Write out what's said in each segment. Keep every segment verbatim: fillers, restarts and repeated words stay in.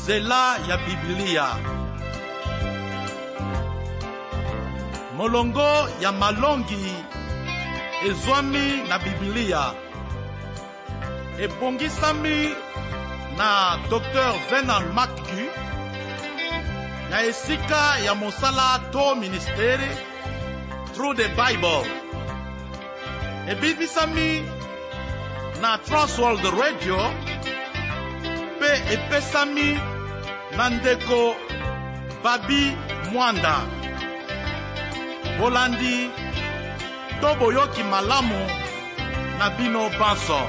nzela ya Biblia. Molongo ya malongi ezwami na Biblia. Ebongisami na Docteur Venant Makiku na esika ya mosala to ministeri Through the Bible. Ebibisami na Transworld Radio pe epesami na ndeko Babi Mwanda. Bolandi toboyoki malamu na bino banso.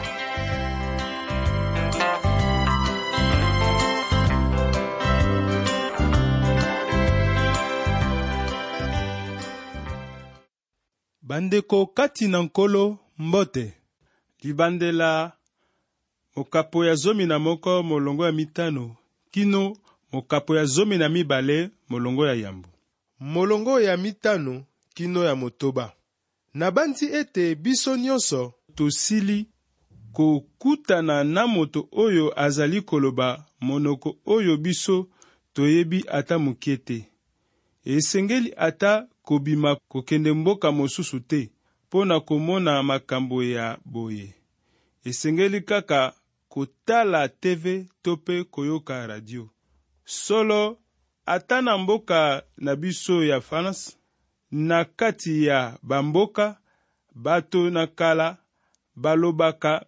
Bandeko kati na nkolo mbote. Libandela mokapo ya zomi na moko molongo ya mitano kino mokapo ya zomi na mibale molongo ya yambo. Molongo ya mitano kino ya motoba. Nabandi ete biso nyonso tosili kokutana na moto oyo azali koloba monoko oyo biso toyebi ata mukete. Esengeli ata kobima kokende mboka mosusu te pona komona makambo ya boye. Esengeli kaka kotala T V tope koyoka radio. Solo ata na mboka na biso ya France, na kati ya bamboka, bato na kala, balobaka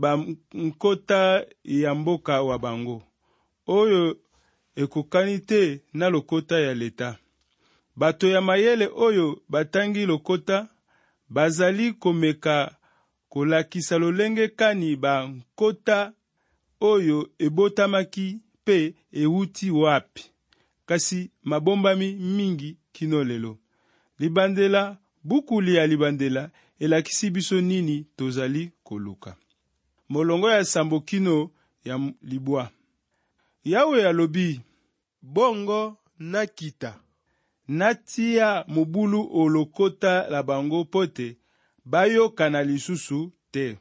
bamkota ya mboka wa bango. Oyo ekokani te na lokota ya leta. Bato ya mayele oyo batangi lokota, bazali komeka kolakisa lolenge kani ba nkota oyo ebotamaki pe euti wapi. Kasi mabombami mingi kino lelo. Libandela, bukuli ya libandela, elakisi biso nini tozali koluka. Molongo ya sambo kino ya libwa. Yawe alobi, bongo nakita. Natia mobulu olokota la bango pote, bayo kana lisusu te.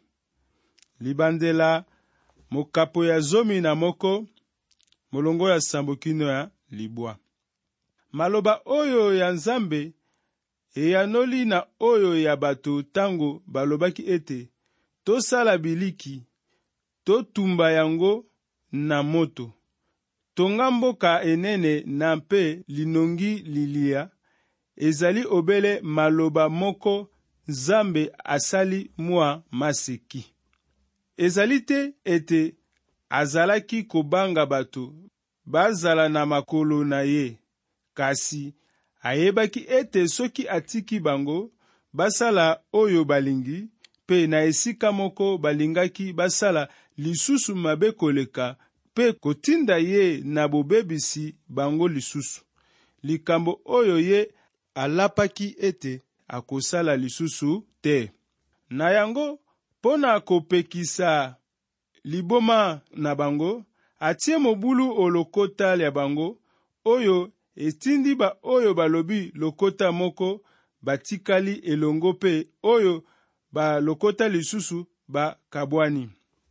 Libandela, mokapo ya zomi na moko, molongo ya sambo kino ya libwa. Maloba oyo ya Nzambe, eyanoli na oyo ya bato tango balobaki ete, tosala biliki, totumba yango na moto. Tonga mboka enene na mpe linongi lilia, ezali obele maloba moko Nzambe asali mwa maseki. Ezali te ete azalaki kobanga bato, bazala na makolo na ye, kasi ayebaki ete soki atiki bango, basala oyo balingi, pe na esika moko balingaki basala lisusu mabe koleka, pe kotinda ye na bobebisi bango lisusu. Likambo oyo ye alapaki ete akosala lisusu te. Na yango, pona kopekisa liboma na bango, atie mobulu olokota ya bango, oyo etindi ba oyo balobi lokota moko batikali elongo pe oyo ba lokota lisusu ba kabwani.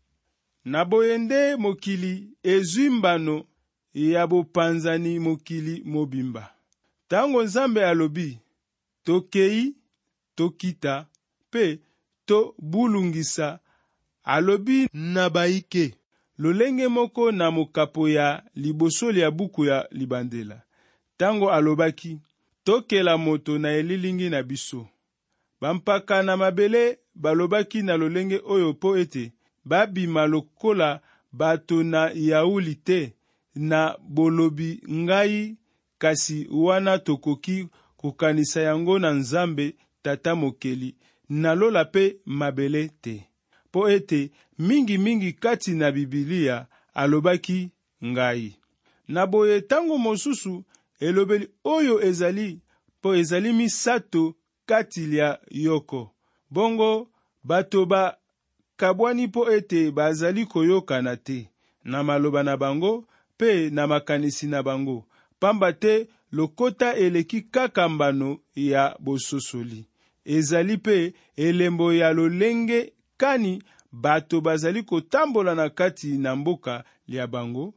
Na boyende mokili ezuimbano ya bopanzani mokili mobimba. Tango Nzambe alobi, tokei, tokita, pe to bulungisa, alobi na baike, lolenge moko na mokapo ya libosoli ya buku ya libandela. Tango alobaki, tokela moto na elilingi na biso. Bampaka na mabele balobaki na lolenge oyo po ete, babima lokola bato na yauli te na bolobi ngai, kasi wana tokoki kokanisa yango na Nzambe tata mokeli, na lola pe mabele te. Po ete mingi mingi kati na Biblia alobaki ngai. Na boye tango mosusu elobeli oyo ezali, po ezali misato kati ya yoko. Bongo bato ba kabwani po ete bazali koyokana te na maloba na bango pe na makanisi na bango. Pamba te lokota eleki kaka mbano ya bososoli. Ezali pe elembo ya lolenge kani bato bazali kotambola na kati na mboka lia bango,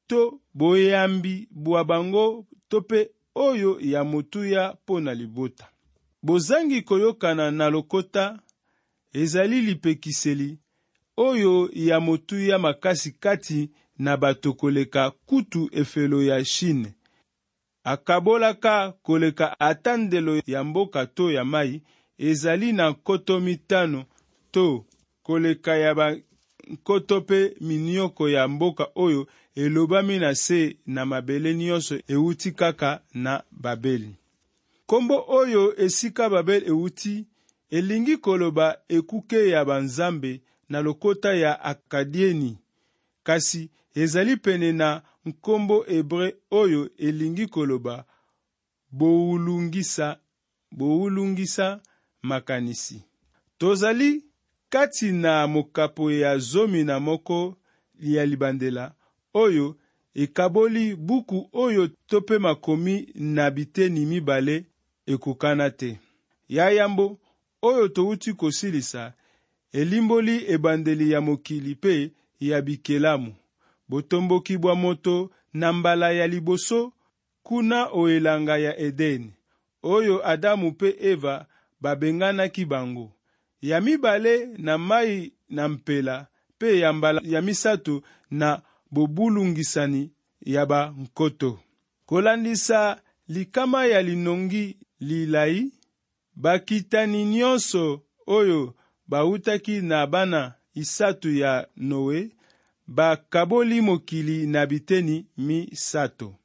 to boyambi bwa bango to pe oyo ya motuya po na libota. Bozangi koyokana na lokota ezali lipekiseli oyo ya motuya makasi kati na bato koleka kutu efelo ya Chine. Akabolaka koleka atandelo ya mboka to ya mai ezali na nkoto mitano to koleka ya ba nkoto pe minioko ya mboka oyo elobami na se na mabele nyonso euti kaka na Babeli. Kombo oyo esika Babeli euti elingi koloba ekuke ya banzambe na lokota ya Akadieni, kasi ezali pene na nkombo hebre oyo elingi koloba boulungisa, boulungisa makanisi. Tozali kati na mokapo ya zomi na moko ya libandela oyo ekaboli buku oyo tope makomi na biteni mibale ekukana te. Ya yambo oyo touti kosilisa elimboli ebandeli ya mokili pe ya bikelamu. Botomboki bwa moto na mbala ya liboso kuna oelanga ya Edeni oyo Adamu pe Eva babenganaki bango. Ya mibale na mai na mpela pe ya mbala ya misato na bobulungisani ya ba nkoto. Kolandisa likama ya linongi lilai, bakitani nyonso oyo bautaki na bana isatu ya Noe bakaboli mokili na biteni misato.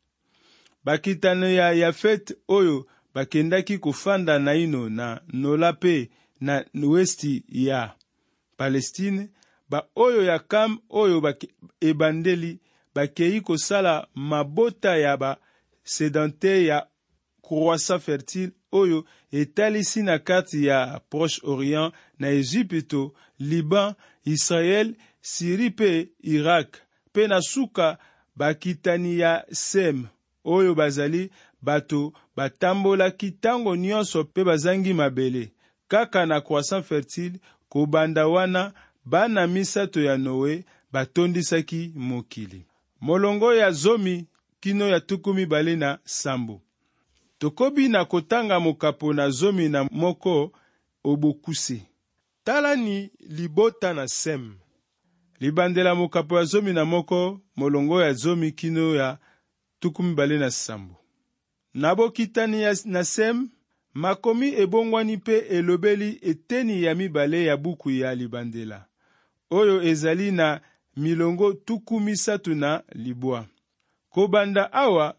Bakitano ya Yafet oyo bakendaki kufanda na ino na Nola pe na westi ya Palestine, ba oyo ya Kam oyo bake, ebandeli bakei kosala mabota ya ba sedante ya croissant fertile oyo etalisi na kati ya Proche-Orient na Egypto, Liban, Israel, Syrie pe Irak, pe na suka bakitani ya Sem oyo bazali bato batambolaki tango nyonso pe bazangi mabele. Kaka na croissant fertile kobanda wana bana misato ya Noe batondisaki mokili. Molongo ya zomi kino ya tukumi bale na sambo. Tokobi na kotanga mokapo na zomi na moko obokuse. Tala ni libota na Sem. Libandela mokapo ya zomi na moko molongo ya zomi kino ya tukumi bale na sambo. Nabokitani ya na Sem, makomi ebongwani pe elobeli eteni ya mibale ya buku ya libandela oyo ezali na milongo tuku misatu na libwa. Kobanda awa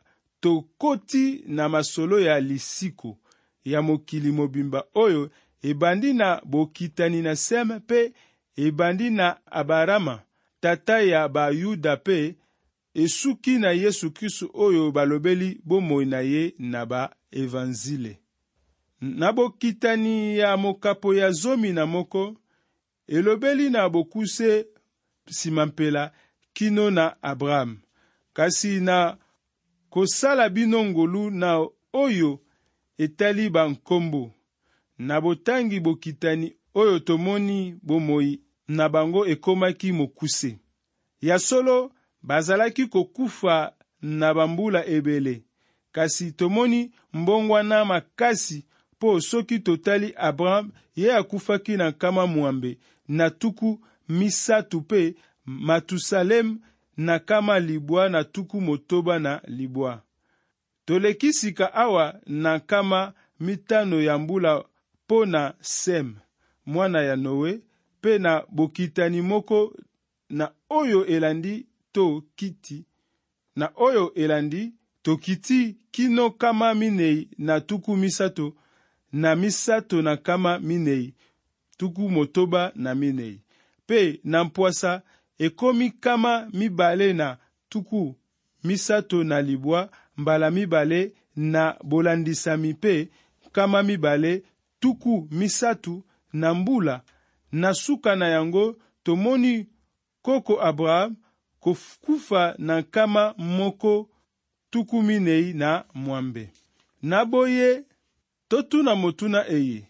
tokoti na masolo ya lisiko ya mokili mobimba oyo ebandi na bokitani na Sem pe ebandi na Abarama tata ya Bayuda pe esuki na Yesu Kristo oyo balobeli bomoi na ye na ba evanzile. Na bokitani ya mokapo ya zomi na moko elobeli na bokuse simampela kino na Abraham, kasi na kosala bino ngolu na oyo etali bankombo. Na botangi bokitani oyo tomoni bomoi na bango ekomaki mokuse. Ya solo bazalaki kokufa na bambula ebele, kasi tomoni mbongwana makasi po soki totali Abraham ye akufaki na kama mwambe na tuku misatu pe Matusalem na kama libwa na tuku motoba na libwa. Tolekisika awa na kama mitano ya mbula po na Sem, mwana ya Noe, pe na bokitani moko na oyo elandi to kiti, na oyo elandi to kiti kino kama minei na tuku misato, na misato na kama minei, tuku motoba na minei. Pe na mpwasa ekomi kama mibale na tuku misato na libwa, mbala mibale na bolandisami pe kama mibale tuku misatu na mbula. Na suka na yango tomoni koko Abraham kofukufa na kama moko tuku minei na mwambe. Naboye totuna motuna eye,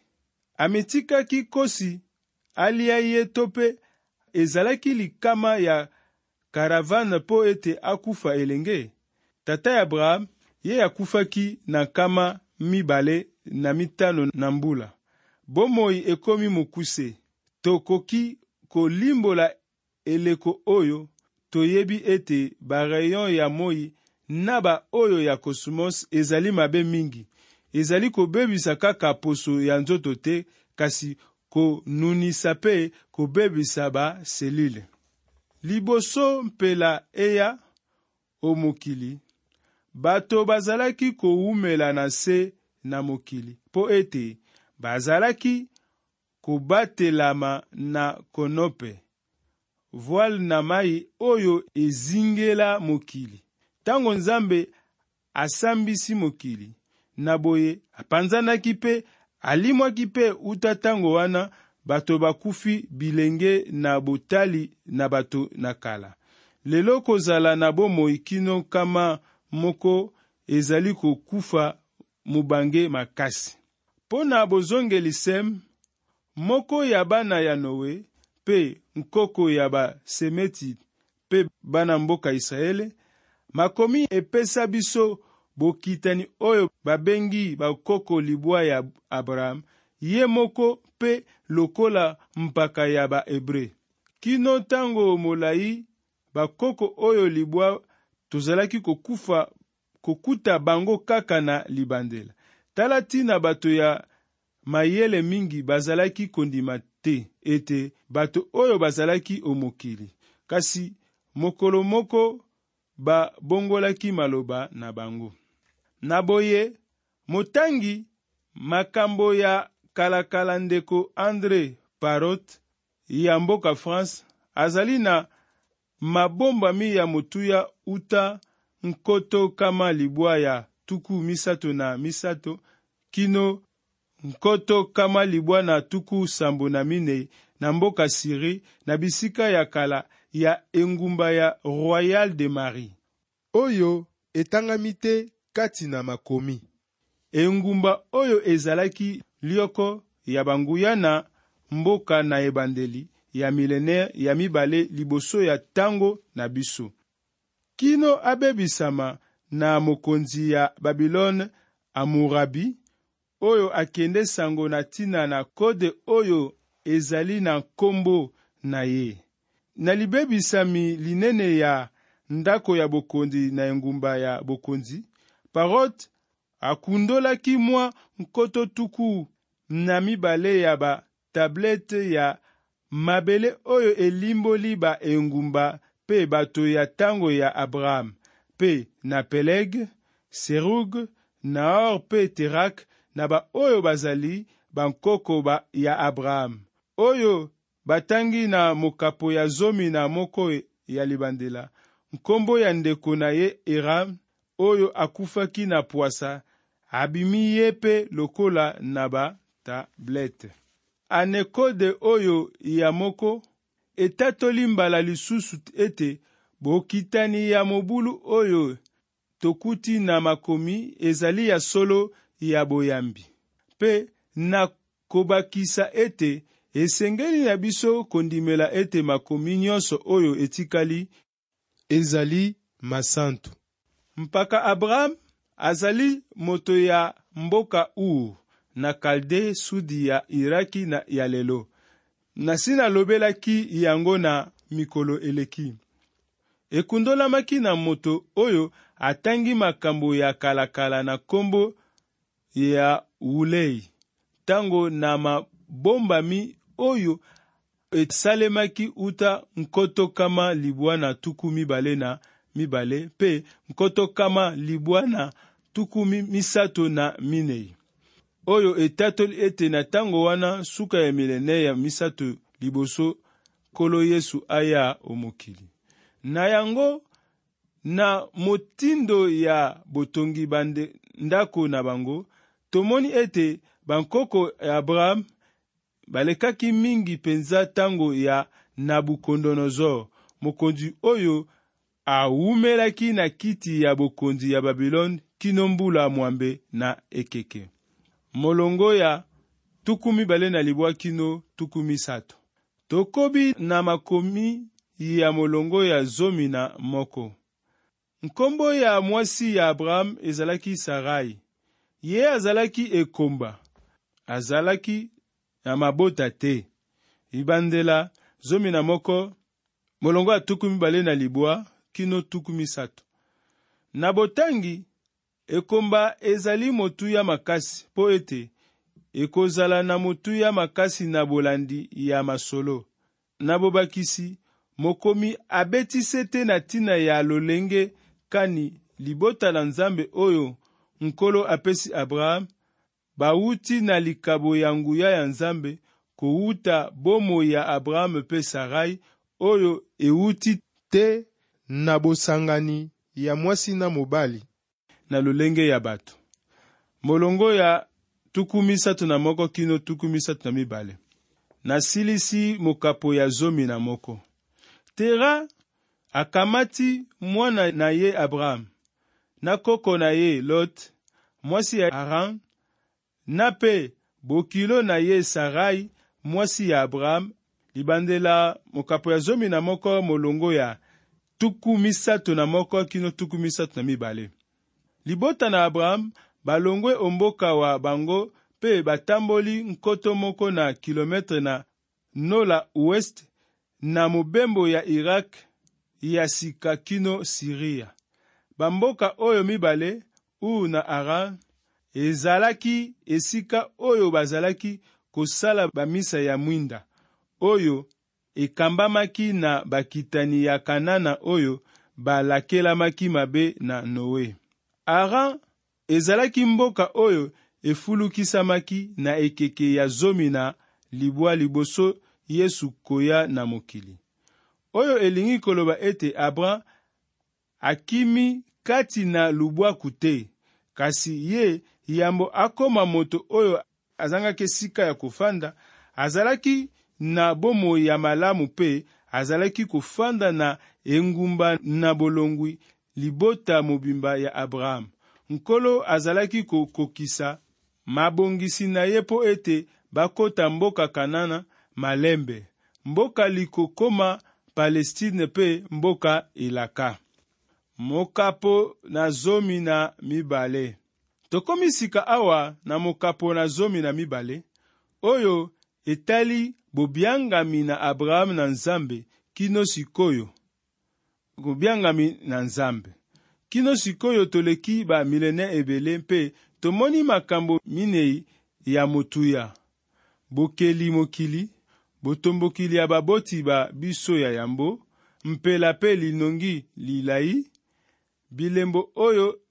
ametikaki kosi alia ye tope ezalaki likama ya karavane po ete akufa elenge. Tata ya Abraham ye akufaki na nkama mibale na mitano na mbula. Bomoi ekomi mokuse. Tokoki kolimbola eleko oyo toyebi ete barayon ya moi na ba oyo ya kosmos ezali mabe mingi. Ezali kobebisa kaka poso ya nzoto te, kasi konunisa pe kobebisa ba selile. Liboso mpela eya o mokili, bato bazalaki koumela na se na mokili, po ete bazalaki kobatelama na konope, voile na mai oyo ezingela mokili. Tango Nzambe asambisi mokili, na boye apanzanaki pe alimwaki pe uta tango wana bato bakufi bilenge na botali na bato na kala. Lelo kozala na bomoi kino kama moko ezali kokufa mubange makasi. Pona bozongeli Sem, moko ya bana ya Noe, pe nkoko ya ba Semeti, pe bana mboka Israele, makomi epesa biso bokitani oyo babengi bakoko libwa ya Abraham, ye moko pe lokola mpaka ya ba Hebre. Kino tango molai bakoko oyo libwa tozalaki kokufa kokuta bango kaka na libandela. Tala tina bato ya mayele mingi bazalaki kondima te ete bato oyo bazalaki omokili. Kasi mokolo moko ba bongolaki maloba na bango. Naboye, motangi makambo ya kalakala ndeko André Parot ya mboka France azali na mabombami ya motuya uta nkoto kama libwa ya tuku misato na misato kino nkoto kama libwa na tuku sambo na mine na mboka Siri na bisika ya kala ya engumba ya Royal de Marie. Oyo etangami te kati na makomi. Engumba oyo ezalaki lioko ya banguya na mboka na ebandeli ya milene ya mibale liboso ya tango na biso. Kino abebisama na mokonzi ya Babylone Amurabi, oyo akende sango na tina na kode oyo ezali na kombo na ye. Na libebisami linene ya ndako ya bokonzi na engumba ya bokonzi, Parot akundolaki mwa nkoto tuku na mibale ya ba tablete ya mabele oyo elimboli ba engumba pe bato ya tango ya Abraham, pe na Peleg, Serug, Naor pe Terak, na ba oyo bazali bankoko ba ya Abraham, oyo batangi na mokapo ya zomi na moko ya libandela, nkombo ya ndeko na ye Eram, oyo akufaki na puasa, abimi ye pe lokola na ba tablete. Anekode oyo ya moko etatoli mbala lisusu ete bokitani ya mobulu oyo tokuti na makomi ezali ya solo ya boyambi. Pe na kobakisa ete esengeli na biso kondimela ete makomi nyonso oyo etikali ezali masantu. Mpaka Abraham azali moto ya mboka Ur na Kalde sudi ya Iraki na ya lelo. Nasina lobelaki yango na mikolo eleki. Ekundolamaki na moto oyo atangi makambo ya kalakala na kombo ya Ulei. Tango na mabombami oyo esalemaki uta nkoto kama libwa na tuku mibale na mibale, pe nkoto kama libwa na tuku misato na minei. Oyo etatoli ete na tango wana suka ya milene ya misato liboso kolo Yesu aya omokili. Na yango na motindo ya botongi bande ndako na bango, tomoni ete bankoko ya Abraham balekaki mingi penza tango ya Nabukodonozor, mokonzi oyo aumelaki na kiti ya bokonzi ya Babylone kino mbula mwambe na ekeke. Molongo ya tukumi bale na libwa kino tukumi sato. Tokobi na makomi ya molongo ya zomi na moko. Nkombo ya mwasi ya Abraham ezalaki Sarai. Ye azalaki ekomba, azalaki na mabota te. Ibandela zomi na moko, molongo ya tuku mibale na libwa kino tuku misato. Na botangi, ekomba ezali motuya makasi, po ete ekozala na motuya makasi na bolandi ya masolo. Na bobakisi, mokomi abetise te na tina ya lolenge kani libota na Nzambe oyo nkolo apesi Abraham, bauti na likabo ya nguya ya Nzambe, kouta bomo ya Abraham pe Sarai, oyo euti te na bosangani ya mwasi na mobali na lolenge ya bato. Molongo ya tuku misato na moko kino tuku misato na mibale. Nasilisi mokapo ya zomi na moko. Tera akamati mwana na ye Abraham, na koko na ye Lot, mwasi ya Haran, na pe bokilo na ye Sarai, mwasi ya Abraham. Libandela mokapo ya zomi na moko, molongo ya tuku misato na moko kino tuku misato na mibale. Libota na Abraham balongwe omboka wa bango pe batamboli nkoto moko na kilometre na nola ouest na mobembo ya Irak ya sika kino Siria. Bamboka oyo mibale u na Aran ezalaki esika oyo bazalaki kosala bamisa ya mwinda, oyo ekambamaki na bakitani ya Kanana oyo balakelamaki mabe na Noe. Aran ezalaki mboka oyo efulukisamaki na ekeke ya zomi na libwa liboso Yesu koya na mokili. Oyo elingi koloba ete Abraham akimi kati na lubwaku te, kasi ye yambo akoma moto oyo azangaki sika ya kofanda, azalaki na bomo ya malamu pe azalaki kofanda na engumba na bolongwi libota mobimba ya Abraham. Nkolo azalaki kokokisa mabongisi na ye po ete bakota mboka Kanana malembe, mboka likokoma Palestine pe mboka Elaka. Mokapo na zomi na mibale. Tokomi sika awa na mokapo na zomi na mibale, oyo etali bobiangami na Abraham na Nzambe kino sikoyo. Bobiangami na Nzambe. Kino sikoyo toleki ba milene ebele mpe tomoni makambo minei ya motuya. Bokeli mokili, botombokili ya baboti ba biso ya yambo, mpela pe linongi lilai, bilembo oyo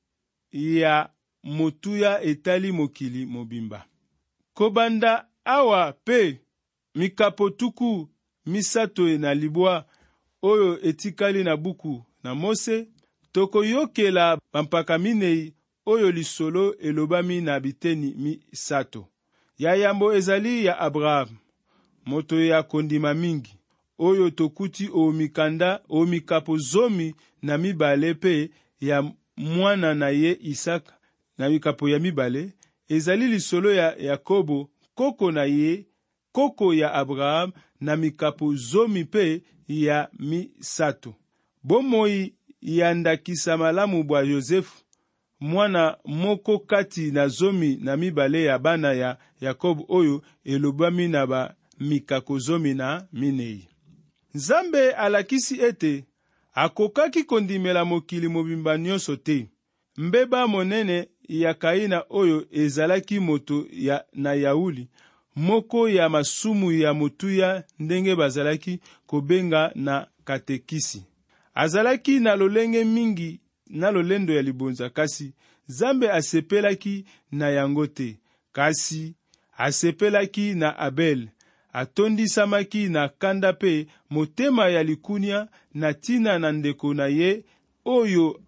ya motuya etali mokili mobimba. Kobanda awa pe mikapo tuku misato na libwa oyo etikali na buku na Mose, tokoyokela bampaka minei oyo lisolo elobami na biteni misato. Ya yambo ezali ya Abraham, moto ya kondima mingi, oyo tokuti o mikanda o mikapo zomi na mibale pe ya mwana na ye Isaka na mikapo ya mibale, ezali lisolo ya Yakobo, koko na ye, koko ya Abraham na mikapo zomi pe ya misato. Bomoi ya ndakisa malamu bwa Yosefu, mwana moko kati na zomi na mibale ya bana ya Yakobo oyo elobami na ba mikako zomi na minei. Nzambe alakisi ete akokaki kondimela mokili mobimba nyonso te. Mbeba monene ya Kaina oyo ezalaki moto ya na Yauli, moko ya masumu ya motuya ndenge bazalaki kobenga na katekisi. Azalaki na lolenge mingi na lolendo ya libonza, kasi Nzambe asepelaki na yango te. Kasi asepelaki na Abel, atondisamaki na kanda pe motema ya likunia na tina na ndeko na ye oyo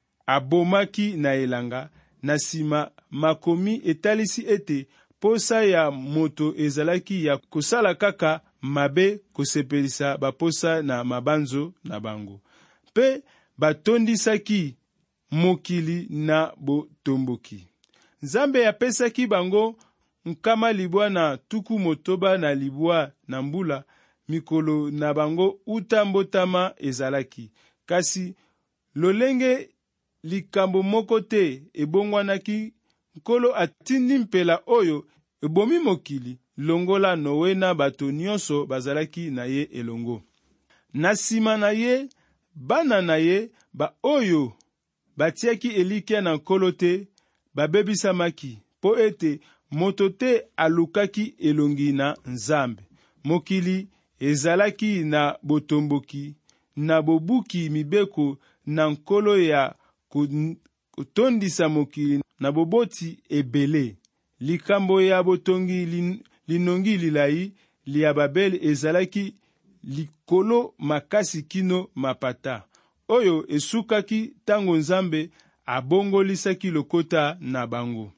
abomaki na elanga. Na sima makomi etalisi ete posa ya moto ezalaki ya kosala kaka mabe, kosepelisa baposa na mabanzo na bango. Pe batondisaki mokili na botomboki. Nzambe apesaki bango nkama libwa na tuku motoba na libwa na mbula, mikolo na bango uta mbotama ezalaki. Kasi lolenge likambo moko te ebongwanaki, nkolo atindi mpela oyo ebomi mokili longola Noe na bato nyonso bazalaki na ye elongo. Na sima na ye, bana na ye ba oyo batiaki elikya na nkolo te babebisamaki, po ete moto te alukaki elongi na Nzambe. Mokili ezalaki na botomboki na bobuki mibeko na nkolo ya kotondisa mokili na boboti ebele. Likambo ya botongi lin, linongi lilayi lia Babeli ezalaki likolo makasi kino mapata, oyo esukaki tango Nzambe abongolisaki lokota na bango.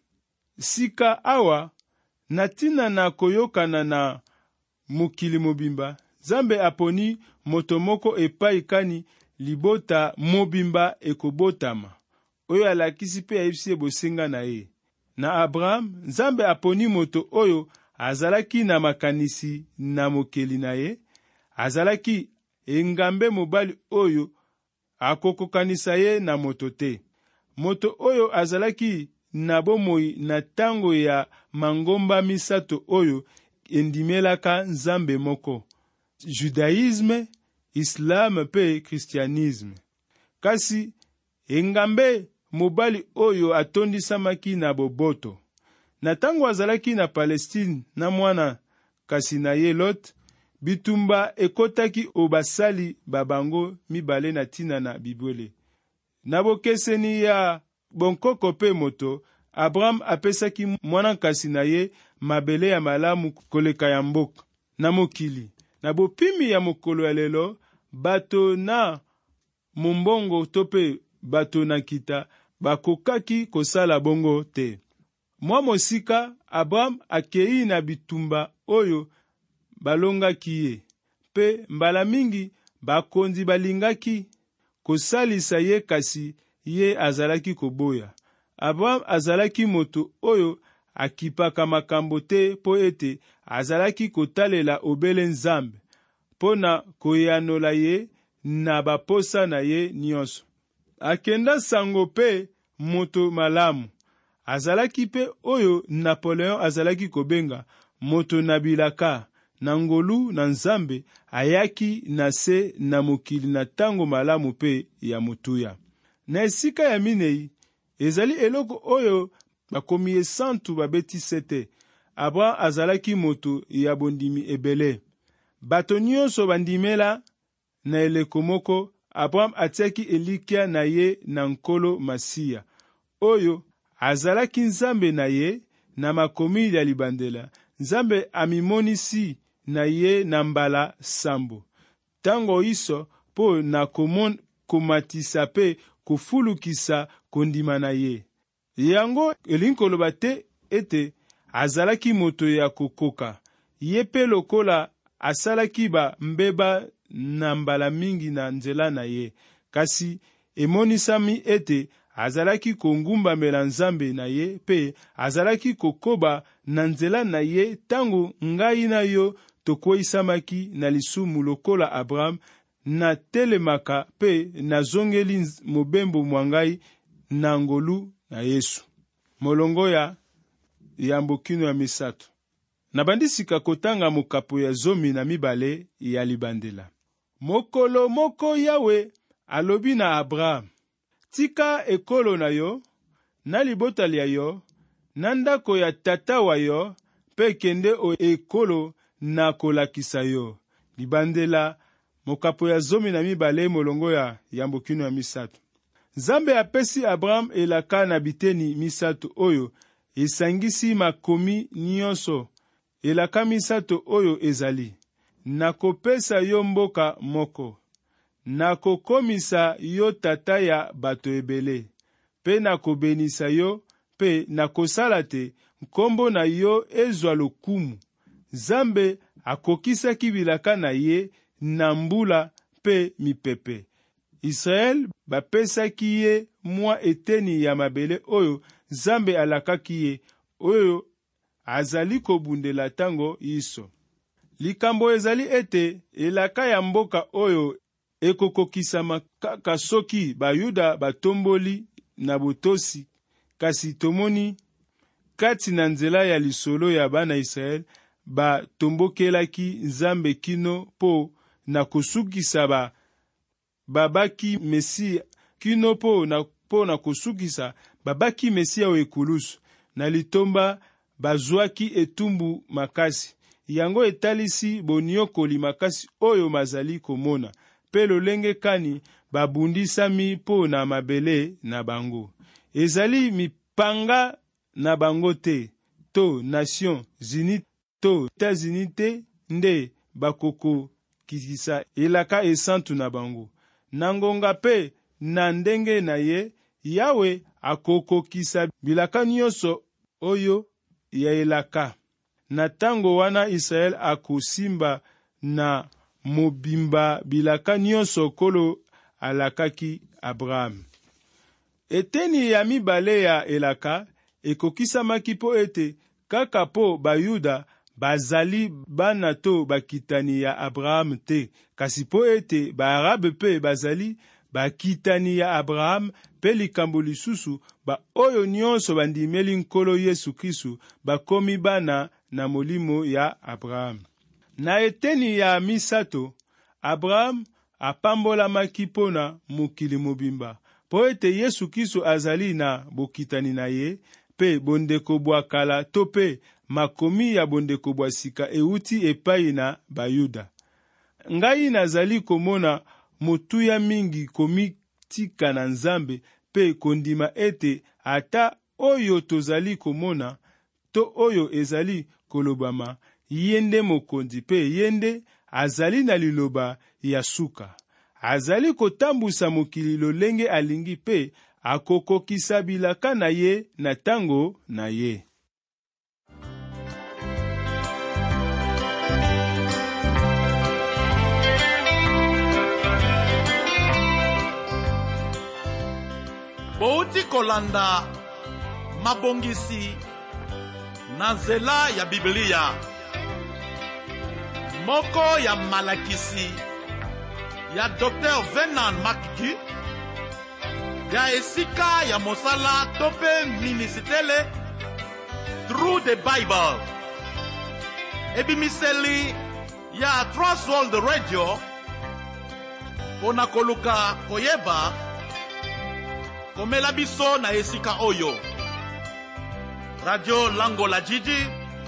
Sika awa, natina na koyokana na mokili mobimba, Nzambe aponi moto moko epai kani libota mobimba ekobotama, oyo alakisi pe ayebisi bosenga na ye. Na Abraham, Nzambe aponi moto oyo azalaki na makanisi na mokeli na ye, azalaki engambe mobali oyo akokokanisa ye na moto te. Moto oyo azalaki na bomoi na tango ya mangomba misato oyo endimelaka Nzambe moko: Judaisme, Islam pe Christianisme. Kasi engambe mobali oyo atondisamaki na boboto. Na tango azalaki na Palestine na mwana kasi na ye Lot, bitumba ekotaki obasali babango mibale na tina na bibwele. Na bokeseni ya bonkoko pe moto, Abraham apesaki mwana kasi na ye mabele ya malamu koleka ya mboka na mokili. Na bopimi ya mokolo ya lelo, bato na mombongo tope bato na kita bakokaki kosala bongo te. Mwa mosika, Abraham akei na bitumba oyo balongaki ye, pe mbala mingi bakonzi balingaki kosalisa ye, kasi ye azalaki koboya. Abraham azalaki moto oyo akipaka makambo te, po ete azalaki kotalela obele Nzambe pona koyanola ye na baposa na ye nyonso. Akenda sango pe moto malamu. Azalaki pe oyo Napoleon azalaki kobenga moto na bilaka, na ngolu na Nzambe ayaki na se na mokili na tango malamu pe ya mutuya. Na esika ya minei, ezali eloko oyo bakomi esantu babeti sete. Abraham azalaki moto ya bondimi ebele. Bato nyonso bandimela na eleko moko, Abraham atiaki elikya na ye na nkolo Masiya, oyo azalaki Nzambe na ye na makomi ya libandela. Nzambe amimonisi na ye na mbala sambo. Tango iso po na komon komatisa pe kofulukisa kondima na ye. Yango elinkoloba te ete azalaki moto ya kokoka. Ye pe lokola asalaki ba mbeba na mbala mingi na nzela na ye. Kasi emonisami ete azalaki kongumbamela Nzambe na ye, pe azalaki kokoba na nzela na ye tango ngai na yo tokweyisamaki na lisumu lokola Abraham, na telemaka pe na zongeli mobembo mwangai na ngolu na Yesu. Molongo ya yambokino ya misato. Nabandisika kotanga mokapo ya zomi na mibale ya libandela. Mokolo moko Yawe alobi na Abraham: tika ekolo na yo, na libotali ya yo, na ndako ya tata wa yo, pe kende o ekolo na kolakisa yo. Libandela mokapo ya zomi na mibale molongo ya yambokino ya misato. Nzambe apesi Abraham elaka na biteni misato oyo esangisi makomi nyonso. Elaka misato oyo ezali: nakopesa yo mboka moko, nakokomisa yo tata ya bato ebele, pe nakobenisa yo, pe nakosala te nkombo na yo ezwa lokumu. Nzambe akokisaki bilaka na ye na mbula pe mipepe. Israel bapesaki ye mwa eteni ya mabele oyo Nzambe alakaki ye, oyo azali kobundela tango iso. likambo ezali ete elaka ya mboka oyo ekokokisama kaka soki bayuda batomboli na botosi, kasi tomoni kati na nzela ya lisolo ya bana Israel batombokelaki Nzambe kino po na kusukisa ba babaki Mesia kino po na po na kusukisa babaki Mesia o ekulusu na litomba bazwaki etumbu makasi. Yango etalisi boniokoli makasi oyo mazali komona, pe lolenge kani babundisami po na mabele na bango. Ezali mipanga na bango te, to Nation Zini to États-Unis te nde bakoko kisa elaka esantu na bango. Nangonga pe na ndenge na ye, Yawe akoko kisa bilaka nyonso oyo ya elaka. Na tango wana Israel akosimba na mobimba bilaka nyonso kolo alakaki Abraham. Eteni ya mibale ya elaka ekokisamaki po ete kaka po bayuda bazali bana to bakitani ya Abraham te, kasi po ete baarabe pe bazali bakitani ya Abraham, pe likambo lisusu ba oyo nyonso bandimeli nkolo Yesu Kristu bakomi bana na molimo ya Abraham. Na eteni ya misato, Abraham apambolamaki pona mokili mobimba, po ete Yesu Kristu azali na bokitani na ye, pe bondeko bwa kala to pe makomi ya bondeko bwa sika euti epai na bayuda. Ngai nazali komona motuya mingi komitika na Nzambe, pe kondima ete ata oyo tozali komona to oyo ezali kolobama, yende mokonzi pe yende azali na liloba ya suka. Azali kotambusa mokili lolenge alingi pe akokokisa bilaka na ye na tango na ye. Bouti kolanda mabongisi na nzela ya Biblia. Moko ya malakisi ya Docteur Vernon McGee, ya esika ya mosala tope minisitele Through the Bible. Ebimiseli ya Transworld Radio pona koluka koyeba komela biso na esika oyo. Radio Lango la Jiji,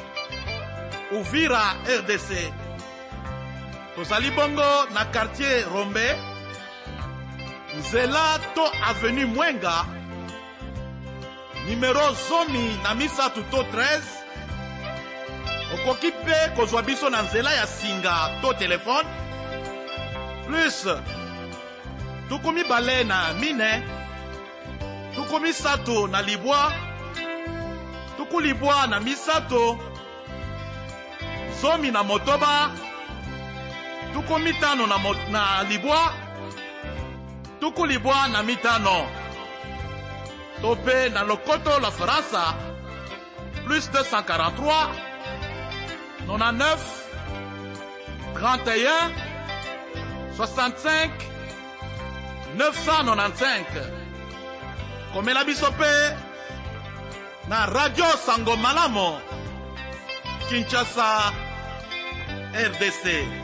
Uvira R D C. Tozali bongo na quartier Rombe, Nzela to avenue Mwenga, numéro zomi na misatu to treize. Okoki pe kozwa biso na nzela ya singa to telefone, plus tukumi bale na mine, tukumi sato na libwa, tuku libwa na misato, zomi na motoba, tuku mitano na, mot na libwa, tuku libwa na mitano. Tope na lokoto la Faransa, plus deux cent quarante-trois, quatre-vingt-dix-neuf, trente et un, soixante-cinq, neuf cent quatre-vingt-quinze. Komela bisope na Radio Sango Malamo, Kinshasa, R D C.